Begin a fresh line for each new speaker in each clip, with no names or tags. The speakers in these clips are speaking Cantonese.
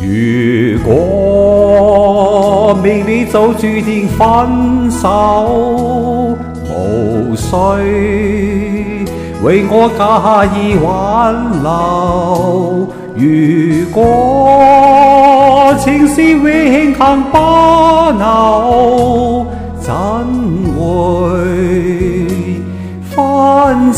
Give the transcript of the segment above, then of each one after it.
如果命里早注定分手，無需為我加以挽留。如果情是永恆不朽，怎會分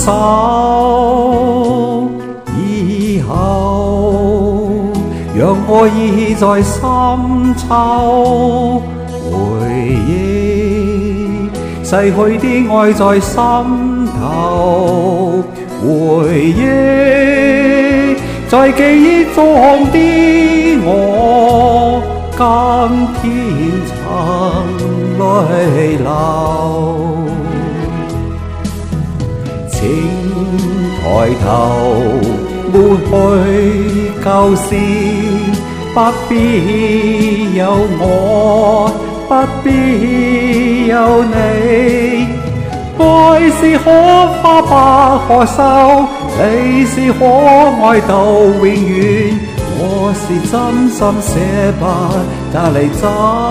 手？以後讓我倚在深秋，回憶逝去的愛在心頭，回憶在記憶中的我，今天曾淚流。請抬頭抹去舊事，不必有我，不必有你。愛是可花不可收，你是可愛到永遠，我是真心捨不得你走。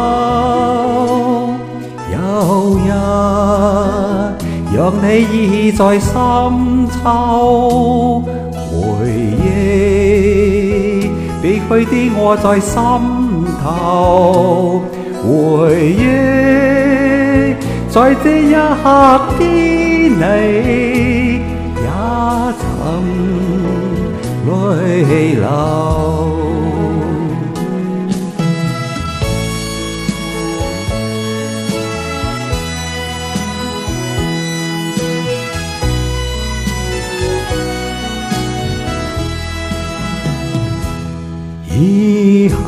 有日讓你倚在深秋，回憶別去的我在心頭，回憶在這一刻的你，也曾淚流。以後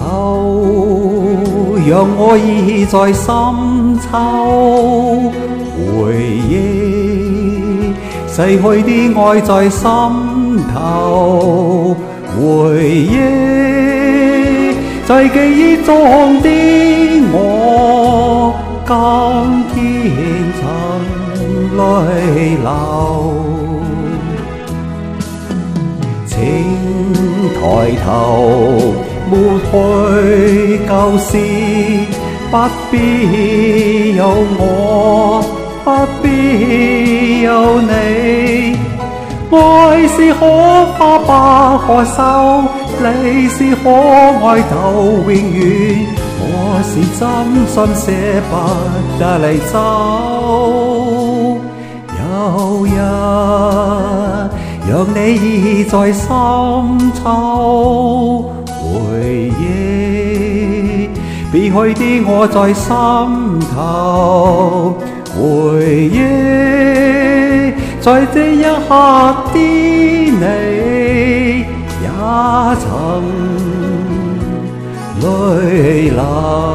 讓我倚在深秋，回憶逝去的愛在心頭，回憶在記憶中的我，今天曾淚流。請抬頭抹去舊事，不必有我，不必有你。愛是可花不可收，你是可愛到永遠，我是真心捨不得你走。有日讓你倚在深秋，回憶別去的我在心頭，回憶在這一刻的你，也曾淚流。